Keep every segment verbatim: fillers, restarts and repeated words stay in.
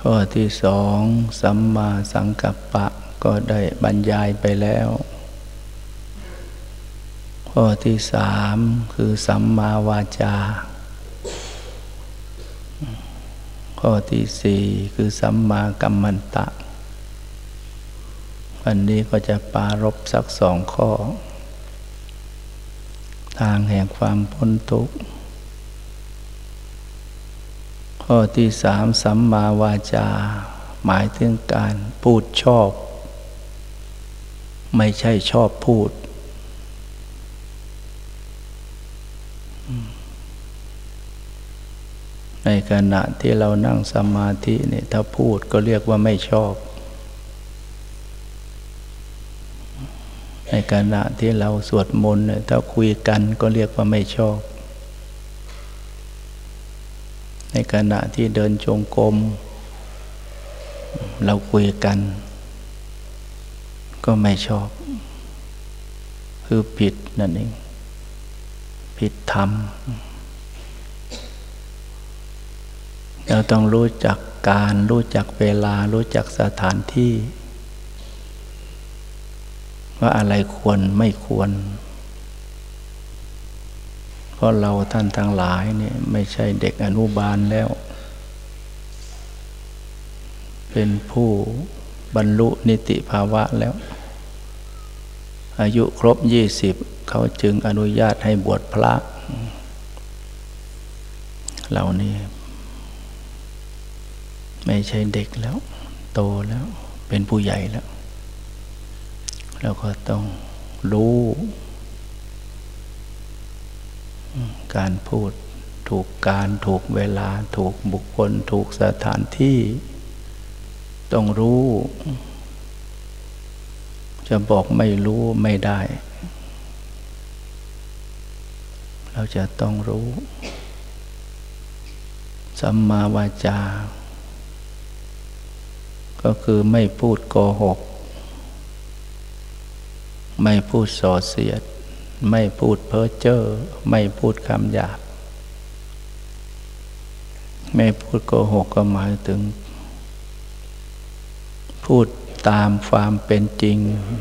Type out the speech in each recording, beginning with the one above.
ข้อที่สองสัมมาสังกัปปะก็ได้บรรยายไปแล้วข้อที่สามคือสัมมาวาจาข้อที่สี่คือสัมมากัมมันตะวันนี้ก็จะปรารภสักสองข้อทางแห่งความพ้นทุกข์ข้อที่สามสัมมาวาจาหมายถึงการพูดชอบไม่ใช่ชอบพูดในขณะที่เรานั่งสมาธิเนี่ยถ้าพูดก็เรียกว่าไม่ชอบในขณะที่เราสวดมนต์เนี่ยถ้าคุยกันก็เรียกว่าไม่ชอบในขณะที่เดินจงกรมเราคุยกันก็ไม่ชอบคือผิดนั่นเองผิดธรรมเราต้องรู้จักการรู้จักเวลารู้จักสถานที่ว่าอะไรควรไม่ควรเพราะเราท่านทั้งหลายเนี่ยไม่ใช่เด็กอนุบาลแล้วเป็นผู้บรรลุนิติภาวะแล้วอายุครบยี่สิบเขาจึงอนุญาตให้บวชพระเรานี่ไม่ใช่เด็กแล้วโตแล้วเป็นผู้ใหญ่แล้วเราก็ต้องรู้การพูดถูกการถูกเวลาถูกบุคคลถูกสถานที่ต้องรู้จะบอกไม่รู้ไม่ได้เราจะต้องรู้สัมมาวาจาก็คือไม่พูดโกหกไม่พูดส่อเสียดไม่พูดเพ้อเจ้อไม่พูดคำหยาบไม่พูดโกหกก็หมายถึงพูดตามความเป็นจริง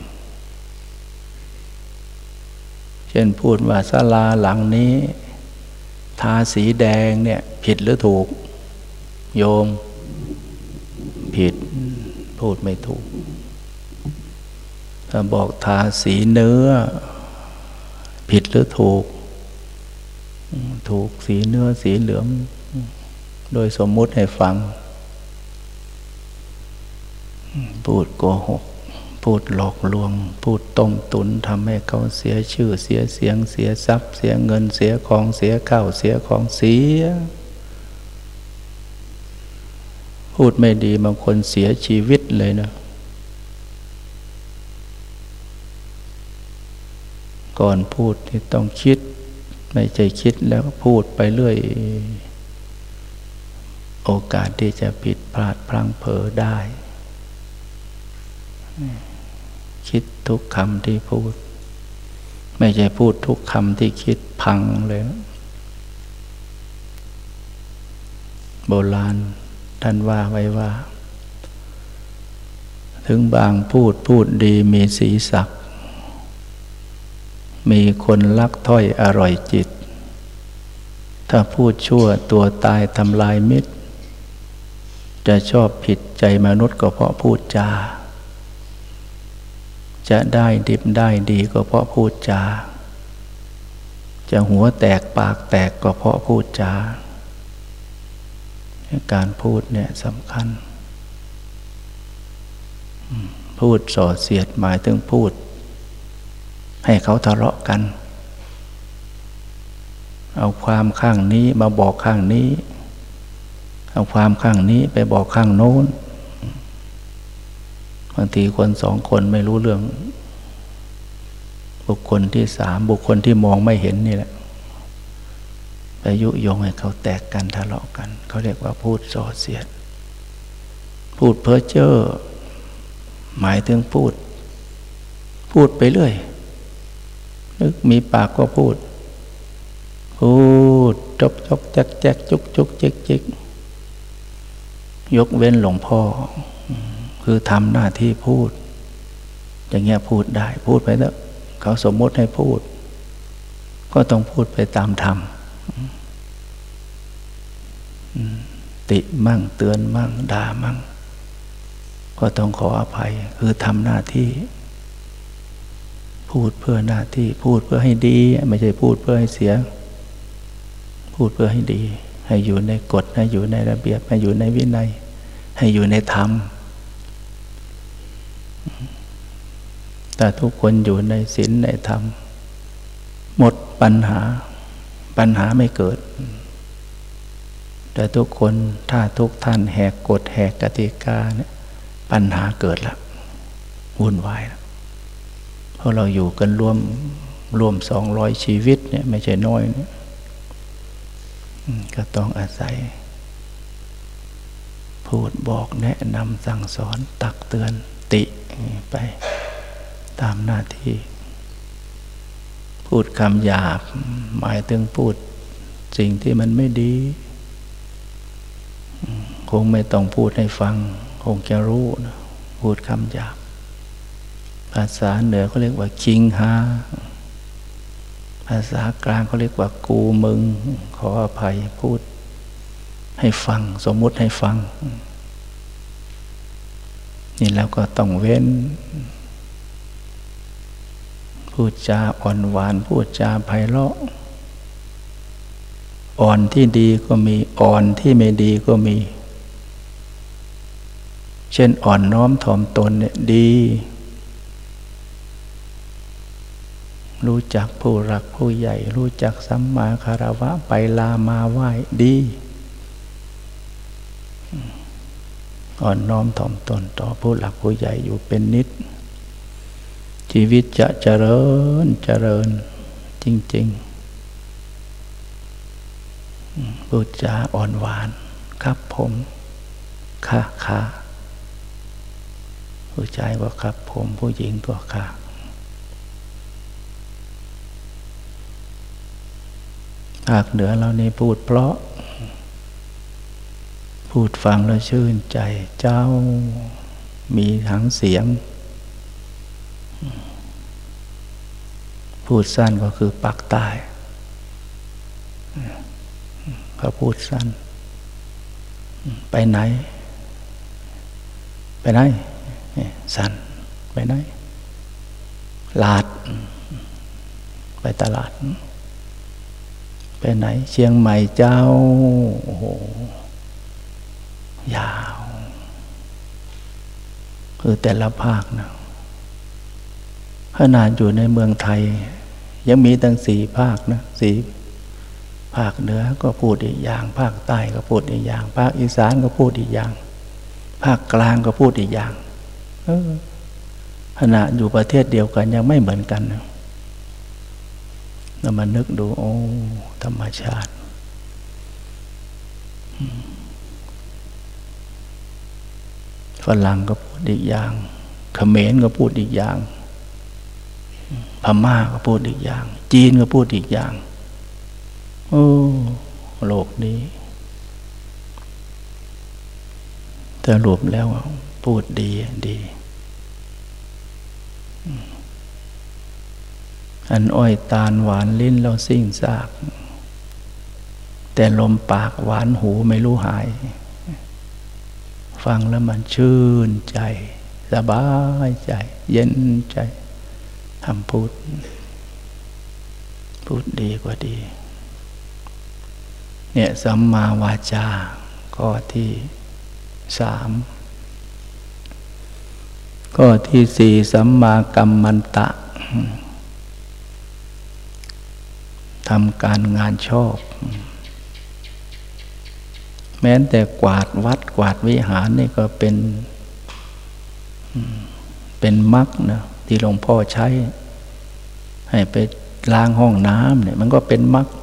เช่นพูดว่าศาลาหลังนี้ทาสีแดงเนี่ยผิดหรือถูกโยมผิดพูดไม่ถูกถ้าบอกทาสีเนื้อผิดหรือถูกถูกสีเนื้อสีเหลืองโดยสมมุติให้ฟังพูดโกหกพูดหลอกลวงพูดต้มตุนทำให้เขาเสียชื่อเสียเสียงเสียทรัพย์เสียเงินเสียของเสียข้าวเสียของเสียพูดไม่ดีบางคนเสียชีวิตเลยนะก่อนพูดที่ต้องคิดไม่ใช่คิดแล้วพูดไปเรื่อยโอกาสที่จะผิดพลาดพลั้งเผลอได้คิดทุกคำที่พูดไม่ใช่พูดทุกคำที่คิดพังเลยโบราณท่านว่าไว้ว่าถึงบางพูดพูดดีมีสีสักมีคนรักถ้อยอร่อยจิตถ้าพูดชั่วตัวตายทำลายมิตรจะชอบผิดใจมนุษย์ก็เพราะพูดจาจะได้ดิบได้ดีก็เพราะพูดจาจะหัวแตกปากแตกก็เพราะพูดจาการพูดเนี่ยสำคัญพูดส่อเสียดหมายถึงพูดให้เขาทะเลาะกันเอาความข้างนี้มาบอกข้างนี้เอาความข้างนี้ไปบอกข้างโน้นบางทีคนสองคนไม่รู้เรื่องบุคคลที่สามบุคคลที่มองไม่เห็นนี่แหละไปยุยงให้เขาแตกกันทะเลาะกันเขาเรียกว่าพูดส่อเสียดพูดเพ้อเจ้อหมายถึงพูดพูดไปเรื่อยนึกมีปากก็พูดพูดจกจกแจ๊กแจ๊กจุกจุกจิกจิกยกเว้นหลวงพ่อคือทำหน้าที่พูดอย่างเงี้ยพูดได้พูดไปแล้วเขาสมมติให้พูดก็ต้องพูดไปตามธรรมติมั่งเตือนมั่งด่ามั่งก็ต้องขออภัยคือทำหน้าที่พูดเพื่อหน้าที่พูดเพื่อให้ดีไม่ใช่พูดเพื่อให้เสียพูดเพื่อให้ดีให้อยู่ในกฎให้อยู่ในระเบียบให้อยู่ในวินัยให้อยู่ในธรรมแต่ทุกคนอยู่ในศีลในธรรมหมดปัญหาปัญหาไม่เกิดแต่ทุกคนถ้าทุกท่านแหกกฎแหกกติกาเนี่ยปัญหาเกิดละวุ่นวายละเพราะเราอยู่กันร่วมร่วมสองร้อยชีวิตเนี่ยไม่ใช่น้อยเนี่ยก็ต้องอาศัยพูดบอกแนะนำสั่งสอนตักเตือนติไปตามหน้าที่พูดคำหยาบหมายถึงพูดสิ่งที่มันไม่ดีคงไม่ต้องพูดให้ฟังคงจะรู้นะพูดคำหยาบภาษาเหนือเขาเรียกว่าคิงฮาภาษากลางเขาเรียกว่ากูมึงขออภัยพูดให้ฟังสมมุติให้ฟังนี่แล้วก็ต้องเว้นพูดจาอ่อนหวานพูดจาไพเราะอ่อนที่ดีก็มีอ่อนที่ไม่ดีก็มีเช่นอ่อนน้อมถ่อมตนเนี่ยดีรู้จักผู้รักผู้ใหญ่รู้จักสัมมาคารวะไปลามาไหว้ดีอ่อนน้อมถ่อมตนต่อผู้หลักผู้ใหญ่อยู่เป็นนิดชีวิตจะเจริญเจริญจริงๆพูดจาอ่อนหวานครับผมค่ะค่ะผู้ชายก็ครับผมผู้หญิงก็ค่ะภาคเหนือเรานี่พูดเพราะพูดฟังแล้วชื่นใจเจ้ามีทั้งเสียงพูดสั้นก็คือปักใต้เขาพูดสั้นไปไหนไปไหนสั้นไปไหนลาดไปตลาดไปไหนเชียงใหม่เจ้าโอ้โหยาวคือแต่ละภาคนะขนาดอยู่ในเมืองไทยยังมีตั้งสี่ภาคนะสี่ภาคเหนือก็พูดอีกอย่างภาคใต้ก็พูดอีกอย่างภาคอีสานก็พูดอีกอย่างภาคกลางก็พูดอีกอย่างเออขณะอยู่ประเทศเดียวกันยังไม่เหมือนกันนะเรามานึกดูโอ้ธรรมชาติฝรั่งก็พูดอีกอย่างเขมรก็พูดอีกอย่างพม่าก็พูดอีกอย่างจีนก็พูดอีกอย่างโอ้โลกนี้แต่รวมแล้วพูดดีดีอันอ้อยตาลหวานลิ้นเราสิ่งซากแต่ลมปากหวานหูไม่รู้หายฟังแล้วมันชื่นใจสบายใจเย็นใจทำพูดพูดดีกว่าดีเนี่ยสัมมาวาจาก็ที่สามก็ที่สี่สัมมากัมมันตะทำการงานชอบแม้แต่กวาดวัดกวาดวิหารนี่ก็เป็นเป็นมรรคนะที่หลวงพ่อใช้ให้ไปล้างห้องน้ำเนี่ยมันก็เป็นมรรค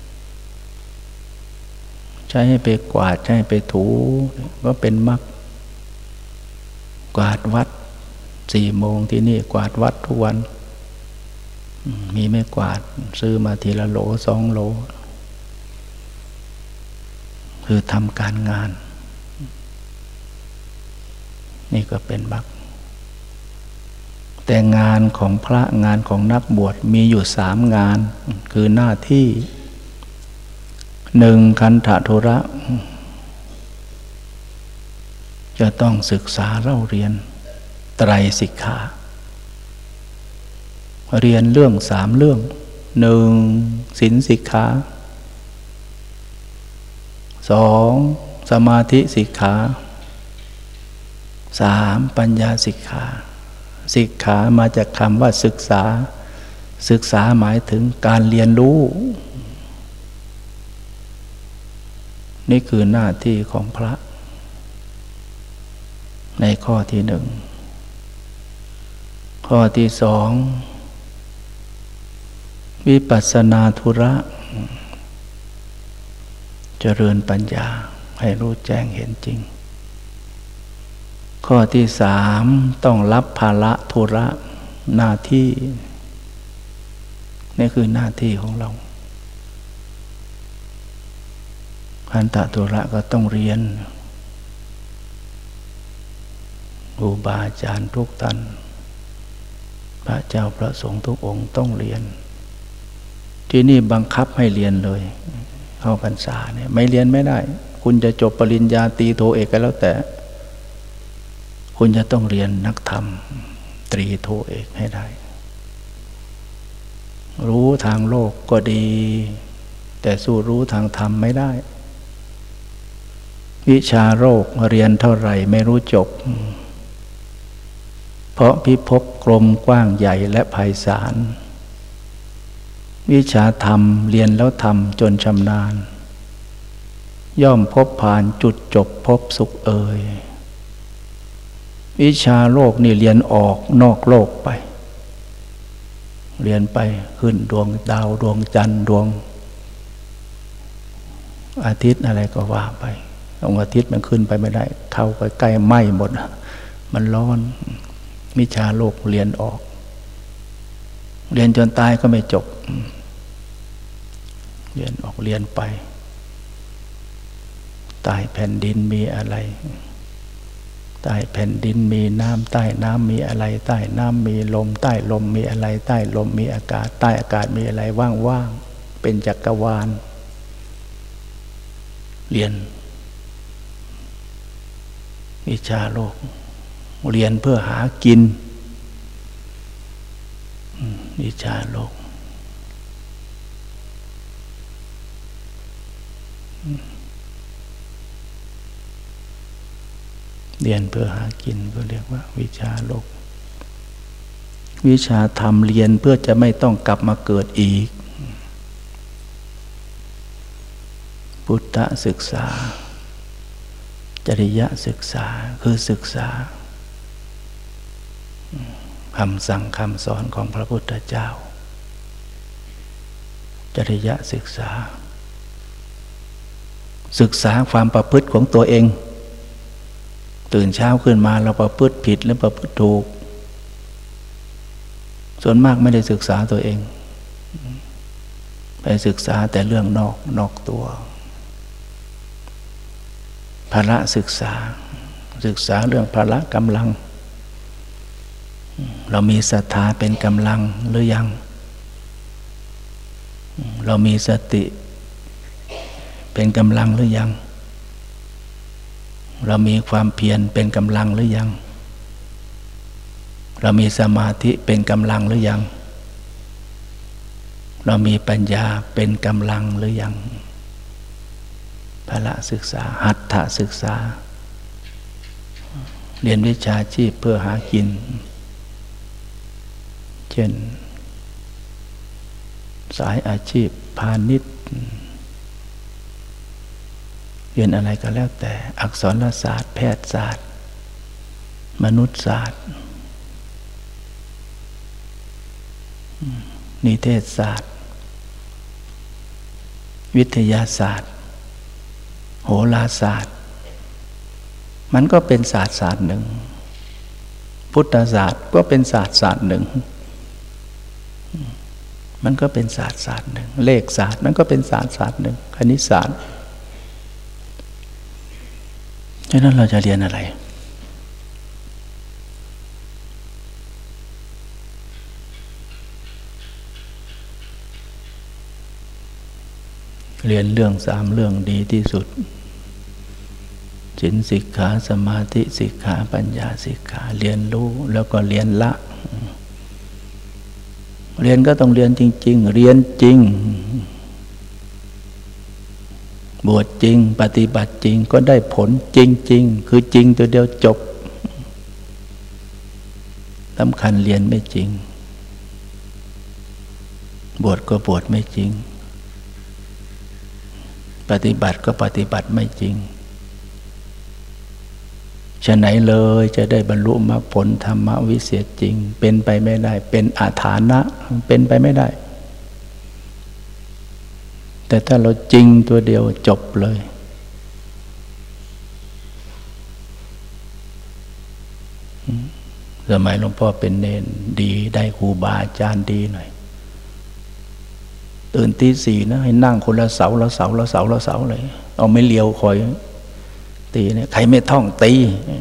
ใช้ให้ไปกวาดใช้ให้ไปถูก็เป็นมรรคกวาดวัดสี่โมงที่นี่กวาดวัดทุกวันมีไม่กวาดซื้อมาทีละโหลสองโหลคือทำการงานนี่ก็เป็นมรรคแต่งานของพระงานของนักบวชมีอยู่สามงานคือหน้าที่หนึ่งคันธทุระจะต้องศึกษาเล่าเรียนไตรสิกขาเรียนเรื่องสามเรื่องหนึ่งศีลสิกขาสองสมาธิสิกขาสามปัญญาสิกขาสิกขามาจากคำว่าศึกษาศึกษาหมายถึงการเรียนรู้นี่คือหน้าที่ของพระในข้อที่หนึ่งข้อที่สองวิปัสสนาธุระเจริญปัญญาให้รู้แจ้งเห็นจริงข้อที่สามต้องรับภาระธุระหน้าที่นี่คือหน้าที่ของเราคันธทุระก็ต้องเรียนครูบาอาจารย์ทุกท่านพระเจ้าพระสงฆ์ทุกองค์ต้องเรียนที่นี่บังคับให้เรียนเลยเข้าพรรษาเนี่ยไม่เรียนไม่ได้คุณจะจบปริญญาตรีโทเอกก็แล้วแต่คุณจะต้องเรียนนักธรรมตรีโทเอกให้ได้รู้ทางโลกก็ดีแต่สู้รู้ทางธรรมไม่ได้วิชาโลกเรียนเท่าไหร่ไม่รู้จบเพราะพิภพกลมกว้างใหญ่และไพศาลวิชาธรรมเรียนแล้วทำจนชำนาญย่อมพบผ่านจุดจบพบสุขเอ่ยวิชาโลกนี่เรียนออกนอกโลกไปเรียนไปขึ้นดวงดาวดวงจันทร์ดวงอาทิตย์อะไรก็ว่าไปดวงอาทิตย์มันขึ้นไปไม่ได้เข้าไปใกล้ไหม้หมดมันร้อนวิชาโลกเรียนออกเรียนจนตายก็ไม่จบเรียนออกเรียนไปใต้แผ่นดินมีอะไรใต้แผ่นดินมีน้ำใต้น้ำมีอะไรใต้น้ำมีลมใต้ลมมีอะไรใต้ลมมีอากาศใต้อากาศมีอะไรว่างๆเป็นจักรวาลเรียนวิชาโลกเรียนเพื่อหากินวิชาโลกเรียนเพื่อหากินก็เรียกว่าวิชาโลกวิชาธรรมเรียนเพื่อจะไม่ต้องกลับมาเกิดอีกพุทธศึกษาจริยศึกษาคือศึกษาคำสั่งคำสอนของพระพุทธเจ้าจริยศึกษาศึกษาความประพฤติของตัวเองตื่นเช้าขึ้นมาเราประพฤติผิดหรือประพฤติถูกส่วนมากไม่ได้ศึกษาตัวเองไปศึกษาแต่เรื่องนอกนอกตัวภาระศึกษาศึกษาเรื่องภาระกำลังเรามีศรัทธาเป็นกำลังหรือยังเรามีสติเป็นกำลังหรือยังเรามีความเพียรเป็นกำลังหรือยังเรามีสมาธิเป็นกำลังหรือยังเรามีปัญญาเป็นกำลังหรือยังภาระศึกษาหัตถศึกษาเรียนวิชาชีพเพื่อหากินเช่นสายอาชีพพาณิชย์เรียนอะไรก็แล้วแต่อักษรศาสตร์แพทยศาสตร์มนุษยศาสตร์นิเทศศาสตร์วิทยาศาสตร์โหราศาสตร์มันก็เป็นศาสตร์ศาสตร์หนึ่งพุทธศาสตร์ก็เป็นศาสตร์ศาสตร์หนึ่งมันก็เป็นศาสตร์ศาสตร์หนึ่งเลขศาสตร์มันก็เป็นศาสตร์ศาสตร์หนึ่งคณิตศาสตร์ฉะนั้นเราจะเรียนอะไรเรียนเรื่องสามเรื่องดีที่สุดศีลสิกขาสมาธิสิกขาปัญญาสิกขาเรียนรู้แล้วก็เรียนละเรียนก็ต้องเรียนจริงๆเรียนจริงบวชจริงปฏิบัติจริงก็ได้ผลจริงๆคือจริงตัวเดียวจบสำคัญเรียนไม่จริงบวชก็บวชไม่จริงปฏิบัติก็ปฏิบัติไม่จริงฉะไหนเลยจะได้บรรลุมรรคผลธรรมวิเศษจริงเป็นไปไม่ได้เป็นอาถรรพ์เป็นไปไม่ได้แต่ถ้าเราจริงตัวเดียวจบเลยสมัยหลวงพ่อเป็นเนนดีได้ครูบาอาจารย์ดีหน่อยตื่นตีสี่นะให้นั่งคนละเสาละเสาละเสาละเสาเลยเอาไม่เลียวคอยตีเนี่ยใครไม่ท่องตี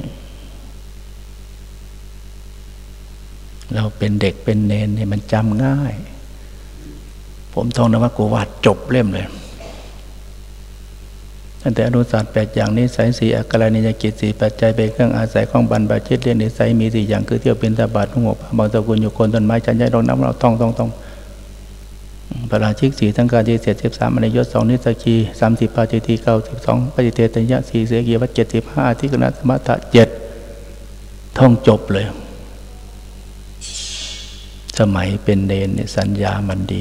เราเป็นเด็กเป็นเนนเนี่ยมันจำง่ายผมท่องนวโกวาทจบเล่มเลยตั้งแต่อนุศาสตร์แปดอย่างนี้สายสี่อักขระนิยกิจสี่ปัจจัยเป็นเครื่องอาศัยของบรรพชิตเรียนนิสัยมีสี่อย่างคือเที่ยวเป็นตาบาดนุ่งห่มบางตระกูลอยู่คนต้นไม้จันทร์ใหญ่ดอกน้ำเราท่องท่องท่องปราชิกสี่ทั้งการที่เสียสิบสามอนิยศสองนิสกีสามสิบปาจิตีเก้าสิบสองปฏิเทตยะสี่เสกีวัตเจ็ดสิบห้าอธิกนัสมัตถะเจ็ดท่องจบเลยสมัยเป็นเนรเนี่ยสัญญามันดี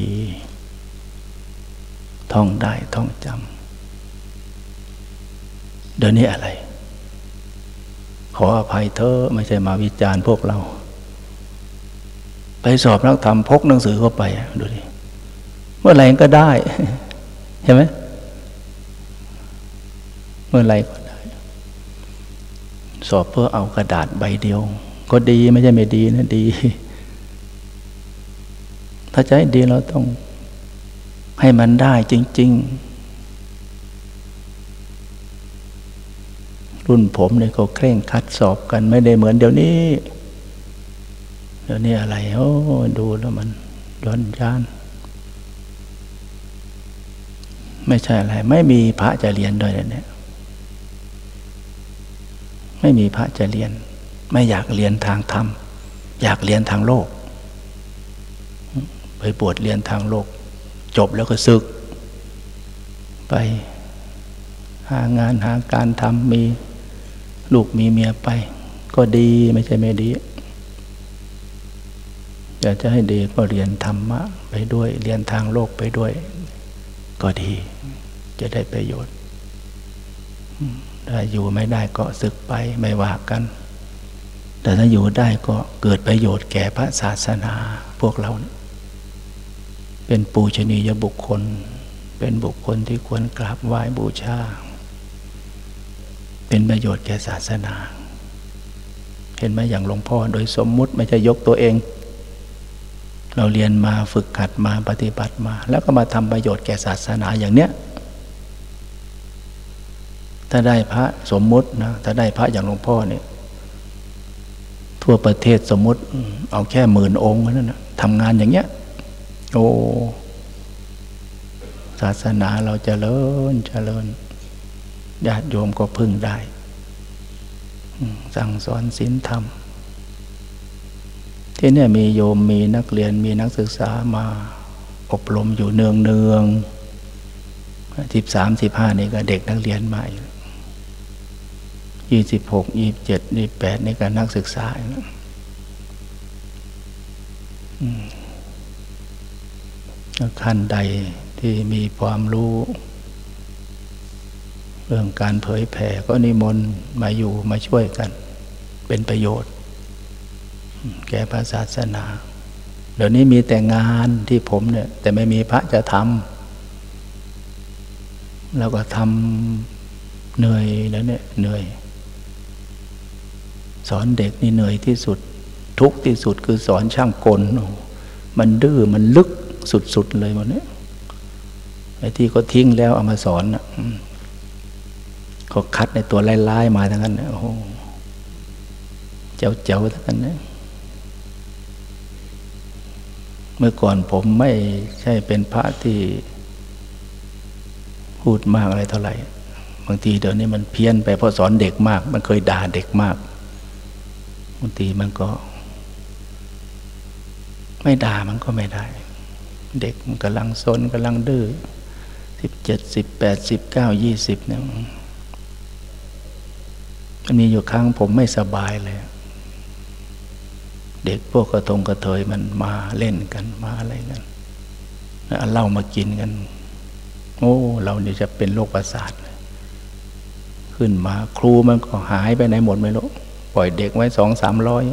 ท่องได้ท่องจำเดี๋ยวนี้อะไรขออภัยเธอไม่ใช่มาวิจารณ์พวกเราไปสอบนักธรรมพกหนังสือเข้าไปดูดิเมื่อไหร่ก็ได้เห็นไหมเมื่อไหร่ก็ได้สอบเพื่อเอากระดาษใบเดียวก็ดีไม่ใช่ไม่ดีนะดีถ้าจะให้ดีเราต้องให้มันได้จริงๆรุ่นผมเนี่ยเขาเคร่งคัดสอบกันไม่ได้เหมือนเดี๋ยวนี้เดี๋ยวนี้อะไรโอ้ดูแล้วมันย้อนยานไม่ใช่อะไรไม่มีพระจะเรียนด้วยเนี่ยไม่มีพระจะเรียนไม่อยากเรียนทางธรรมอยากเรียนทางโลกไปบวชเรียนทางโลกจบแล้วก็สึกไปหางานหาการทำมีลูกมีเมียไปก็ดีไม่ใช่ไม่ดีอยากจะให้ดีก็เรียนธรรมะไปด้วยเรียนทางโลกไปด้วยก็ดีจะได้ประโยชน์ถ้าอยู่ไม่ได้ก็สึกไปไม่ว่ากันแต่ถ้าอยู่ได้ก็เกิดประโยชน์แก่พระศาสนาพวกเราเป็นปูชนียบุคคลเป็นบุคคลที่ควรกราบไหว้บูชาเป็นประโยชน์แก่ศาสนาเห็นไหมอย่างหลวงพ่อโดยสมมุติไม่ใช่ยกตัวเองเราเรียนมาฝึกหัดมาปฏิบัติมาแล้วก็มาทำประโยชน์แก่ศาสนาอย่างเนี้ยถ้าได้พระสมมุตินะถ้าได้พระอย่างหลวงพ่อเนี่ยทั่วประเทศสมมุติเอาแค่หมื่นองค์นั่นนะทำงานอย่างเงี้ยโอ้ศาสนาเราเจริญเจริญญาติโยมก็พึ่งได้สั่งสอนศีลธรรมที่นี่มีโยมมีนักเรียนมีนักศึกษามาอบรมอยู่เนืองเนืองสิบสามสิบห้านี่ก็เด็กนักเรียนมายี่สิบหกยี่สิบเจ็ดยี่สิบแปดนี่ก็นักศึกษาขั้นใดที่มีความรู้เรื่องการเผยแผ่ก็นิมนต์มาอยู่มาช่วยกันเป็นประโยชน์แก่พระศาสนาเดี๋ยวนี้มีแต่งานที่ผมเนี่ยแต่ไม่มีพระจะทำแล้วก็ทำเหนื่อยแล้วเนี่ยเหนื่อยสอนเด็กนี่เหนื่อยที่สุดทุกข์ที่สุดคือสอนช่างกลมันดื้อมันลึกสุดๆเลยวันนี้ไอ้ที่เขาทิ้งแล้วเอามาสอนนะเขาคัดในตัวไล่ๆมาทั้งนั้นโอ้โหเจ๋วๆทั้งนั้นนะเมื่อก่อนผมไม่ใช่เป็นพระที่พูดมากอะไรเท่าไหร่บางทีเดี๋ยวนี้มันเพี้ยนไปเพราะสอนเด็กมากมันเคยด่าเด็กมากบางทีมันก็ไม่ด่ามันก็ไม่ได้เด็กมันกำลังซนกำลังดื้อสิบเจ็ดสิบแปดสิบเก้ายี่สิบเนี่ยมันมีอยู่ครั้งผมไม่สบายเลยเด็กพวกกระทงกระเทยมันมาเล่นกันมาอะไรกันเอาเหล้ามากินกันโอ้เราเนี่ยจะเป็นโรคประสาทขึ้นมาครูมันก็หายไปไหนหมดไม่รู้ปล่อยเด็กไว้สองสามร้อย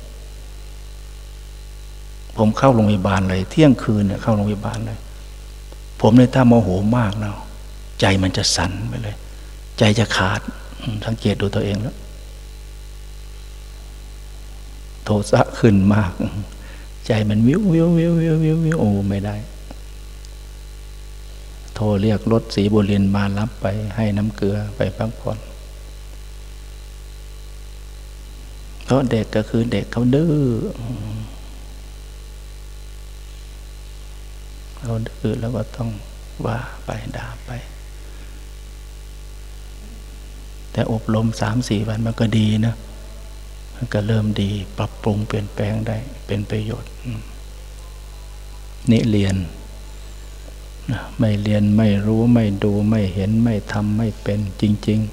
ผมเข้าโรงพยาบาลเลยเที่ยงคืนเนี่ยเข้าโรงพยาบาลเลยผมเลยถ้าโมโหมากแล้วใจมันจะสั่นไปเลยใจจะขาดสังเกตดูตัวเองแล้วโทสะขึ้นมากใจมันวิววิววิววิววิววิวโอ้ไม่ได้โทรเรียกรถศรีบุรินทร์มารับไปให้น้ำเกลือไปพักผ่อนเพราะเด็กก็คือเด็กเขาดื้อเขาดื้อแล้วก็ต้องว่าไปด่าไปแต่อบรมสามสี่วันมันก็ดีนะมันก็เริ่มดีปรับปรุงเปลี่ยนแปลงได้เป็นประโยชน์นี่เรียนไม่เรียนไม่รู้ไม่ดูไม่เห็นไม่ทำไม่เป็นจริง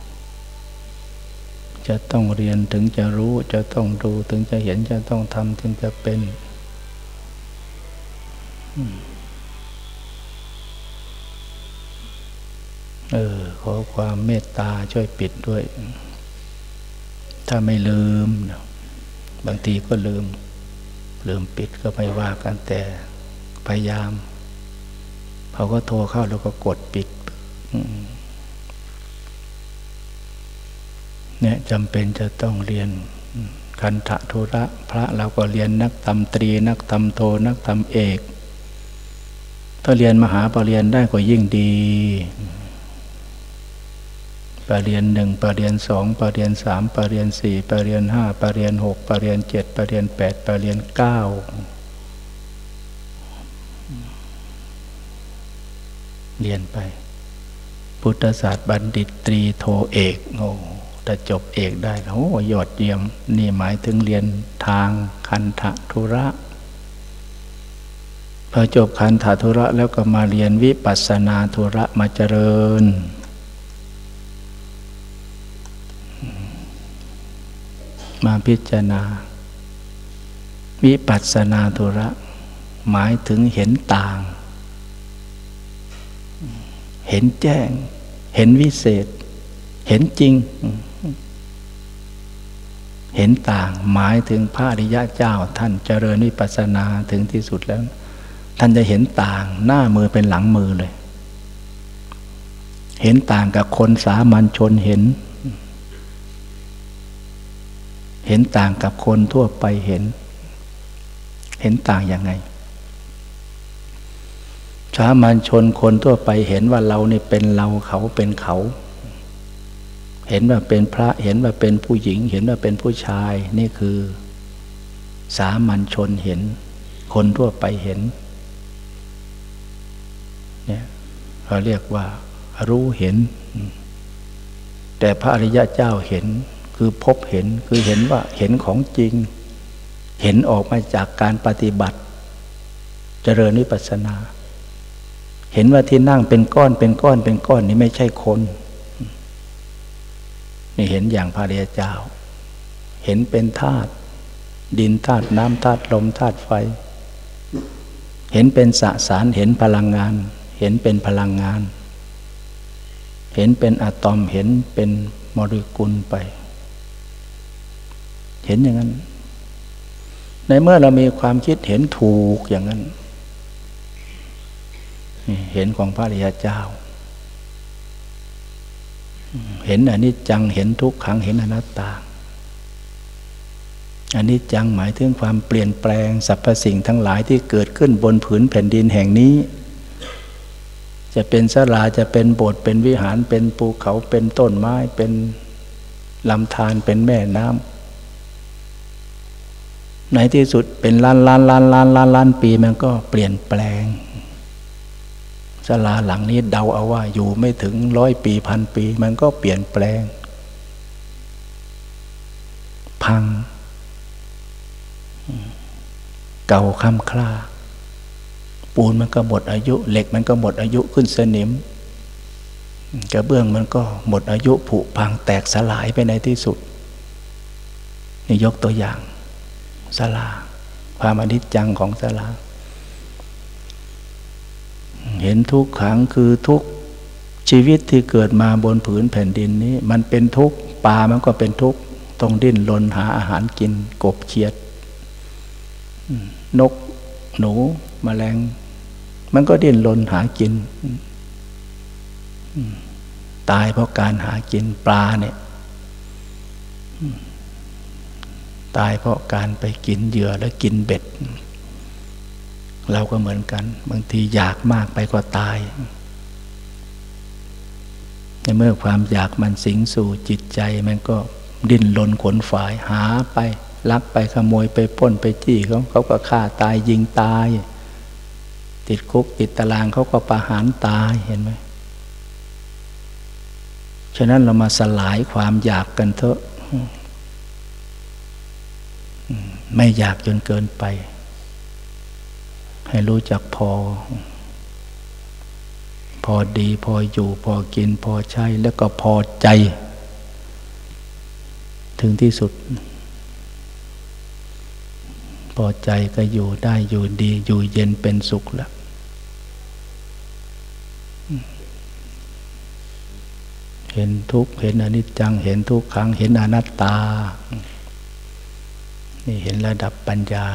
ๆจะต้องเรียนถึงจะรู้จะต้องดูถึงจะเห็นจะต้องทำถึงจะเป็นเออขอความเมตตาช่วยปิดด้วยถ้าไม่ลืมบางทีก็ลืมลืมปิดก็ไม่ว่ากันแต่พยายามเขาก็โทรเข้าแล้วก็กดปิดเนี่ยจำเป็นจะต้องเรียนคันธะธุระพระเราก็เรียนนักธรรมตรีนักธรรมโทนักธรรมเอกถ้าเรียนมหาปรริญญาได้ก็ยิ่งดีปรริญญาหนึ่งปรริญญาสองปรริญญาสามปรริญญาสี่ปรริญญาห้าปรริญญาหกปรริญญาเจ็ดปรริญญาแปดปรริญญาเก้าเรียนไปพุทธศาสตร์บัณฑิตตรีโทเอกโอ้ถ้าจบเอกได้โอ้ยอดเยี่ยมนี่หมายถึงเรียนทางคันธะธุระพอจบคันธะธุระแล้วก็มาเรียนวิปัสสนาธุระมาเจริญมาพิจารณาวิปัสสนาธุระหมายถึงเห็นต่างเห็นแจ้งเห็นวิเศษเห็นจริงเห็นต่างหมายถึงพระอริยเจ้าท่านเจริญวิปัสสนาถึงที่สุดแล้วท่านจะเห็นต่างหน้ามือเป็นหลังมือเลยเห็นต่างกับคนสามัญชนเห็นเห็นต่างกับคนทั่วไปเห็นเห็นต่างยังไงสามัญชนคนทั่วไปเห็นว่าเรานี่เป็นเราเขาเป็นเขาเห็นว่าเป็นพระเห็นว่าเป็นผู้หญิงเห็นว่าเป็นผู้ชายนี่คือสามัญชนเห็นคนทั่วไปเห็นเนี่ยเราเรียกว่ารู้เห็นแต่พระอริยเจ้าเห็นคือพบเห็นคือเห็นว่าเห็นของจริงเห็นออกมาจากการปฏิบัติเจริญวิปัสสนาเห็นว่าที่นั่งเป็นก้อนเป็นก้อนเป็นก้อนนี่ไม่ใช่คนนี่เห็นอย่างพระอริยเจ้าเห็นเป็นธาตุดินธาตุน้ำธาตุลมธาตุไฟเห็นเป็นสสารเห็นพลังงานเห็นเป็นพลังงานเห็นเป็นอะตอมเห็นเป็นโมเลกุลไปเห็นอย่างนั้นในเมื่อเรามีความคิดเห็นถูกอย่างนั้นเห็นของพระอริยเจ้าเห็นอนิจจังเห็นทุกขังเห็นอนัตตาอนิจจังหมายถึงความเปลี่ยนแปลงสรรพสิ่งทั้งหลายที่เกิดขึ้นบนผืนแผ่นดินแห่งนี้จะเป็นศาลาจะเป็นโบสถ์เป็นวิหารเป็นภูเขาเป็นต้นไม้เป็นลำธารเป็นแม่น้ำในที่สุดเป็นล้านล้านล้านล้านล้านล้านปีมันก็เปลี่ยนแปลงศาลาหลังนี้เดาเอาว่าอยู่ไม่ถึงร้อยปีพันปีมันก็เปลี่ยนแปลงพังเก่าค่ำคล้าปูนมันก็หมดอายุเหล็กมันก็หมดอายุขึ้นสนิมกระเบื้องมันก็หมดอายุผุพังแตกสลายไปในที่สุดนี่ยกตัวอย่างศาลาความอนิจจังของศาลาเห็นทุกขังคือทุกชีวิตที่เกิดมาบนผืนแผ่นดินนี้มันเป็นทุกปลามันก็เป็นทุกต้องดิ้นรนหาอาหารกินกบเขียดนกหนูแมลงมันก็ดิ้นรนหากินตายเพราะการหากินปลาเนี่ยตายเพราะการไปกินเหยื่อแล้วกินเบ็ดเราก็เหมือนกันบางทีอยากมากไปก็ตายในเมื่อความอยากมันสิงสู่จิตใจมันก็ดิ้นรนขวนฝายหาไปลักไปขโมยไปปล้นไปจี้เขาเขาก็ฆ่าตายยิงตายติดคุกติดตารางเขาก็ประหารตายเห็นไหมฉะนั้นเรามาสลายความอยากกันเถอะไม่อยากจนเกินไปให้รู้จักพอพอดีพออยู่พอกินพอใช้แล้วก็พอใจถึงที่สุดพอใจก็อยู่ได้อยู่ดีอยู่เย็นเป็นสุขแล้วเห็นทุกข์เห็นอนิจจังเห็นทุกขังเห็นอนัตตานี่เห็นระดับปัญญา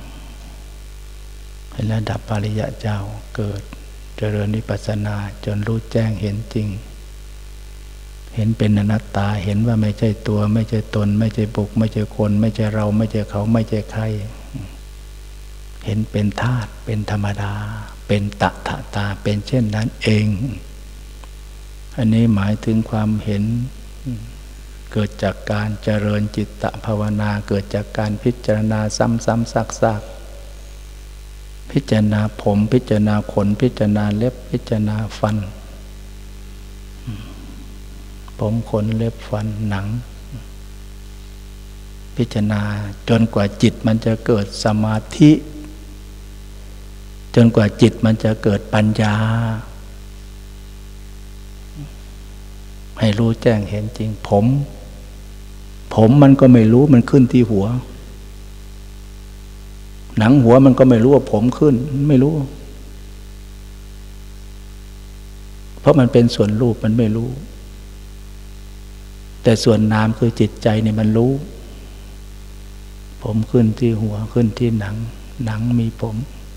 เห็นระดับอริยะเจ้าเกิดเจริญวิปัสสนาจนรู้แจ้งเห็นจริงเห็นเป็นอนัตตาเห็นว่าไม่ใช่ตัวไม่ใช่ตนไม่ใช่บุคไม่ใช่คนไม่ใช่เราไม่ใช่เขาไม่ใช่ใครเห็นเป็นธาตุเป็นธรรมดาเป็นตถาตาเป็นเช่นนั้นเองอันนี้หมายถึงความเห็นเกิดจากการเจริญจิตตภาวนาเกิดจากการพิจารณาซ้ำๆซากๆพิจารณาผมพิจารณาขนพิจารณาเล็บพิจารณาฟันผมขนเล็บฟันหนังพิจารณาจนกว่าจิตมันจะเกิดสมาธิจนกว่าจิตมันจะเกิดปัญญาให้รู้แจ้งเห็นจริงผมผมมันก็ไม่รู้มันขึ้นที่หัวหนังหัวมันก็ไม่รู้ว่าผมขึ้นไม่รู้เพราะมันเป็นส่วนรูปมันไม่รู้แต่ส่วนนามคือจิตใจเนี่ยมันรู้ผมขึ้นที่หัวขึ้นที่หนังหนังมีผม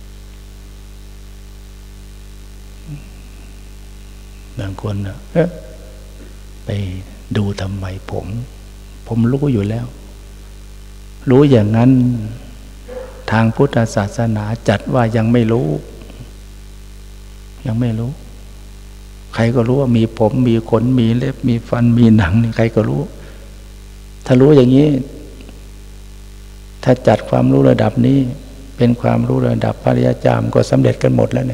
บางคนนะเอ๊ะไปดูทำไมผมผมรู้อยู่แล้วรู้อย่างนั้นทางพุทธศาสนาจัดว่ายังไม่รู้ยังไม่รู้ใครก็รู้ว่ามีผมมีขนมีเล็บมีฟันมีหนังนี่ใครก็รู้ถ้ารู้อย่างนี้ถ้าจัดความรู้ระดับนี้เป็นความรู้ระดับพระอริยเจ้ามันก็สำเร็จกันหมดแล้วเนี่ย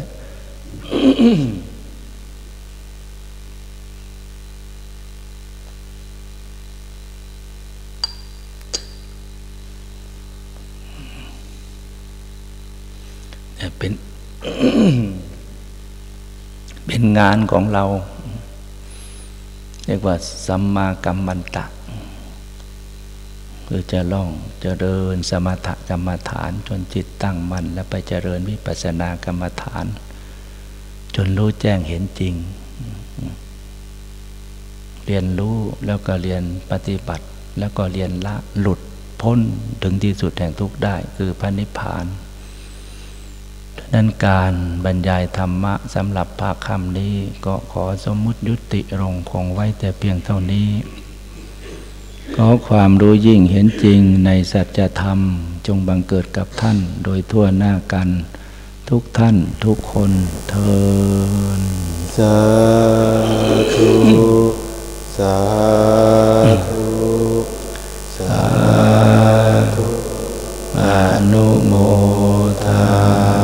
เป็น เป็นงานของเราเรียกว่าสัมมากัมมันตะคือจะล่องเจริญสมถกรรมฐานจนจิตตั้งมั่นแล้วไปเจริญวิปัสสนากรรมฐานจนรู้แจ้งเห็นจริงเรียนรู้แล้วก็เรียนปฏิบัติแล้วก็เรียนละหลุดพ้นถึงที่สุดแห่งทุกข์ได้คือพระนิพพานนั้นการบรรยายธรรมะสำหรับภาคค่ำนี้ก็ขอสมมุติยุติลงคงไว้แต่เพียงเท่านี้ขอความรู้ยิ่งเห็นจริงในสัจธรรมจงบังเกิดกับท่านโดยทั่วหน้ากันทุกท่านทุกคนเทอญสาธุ สาธุสาธุอนุโมทา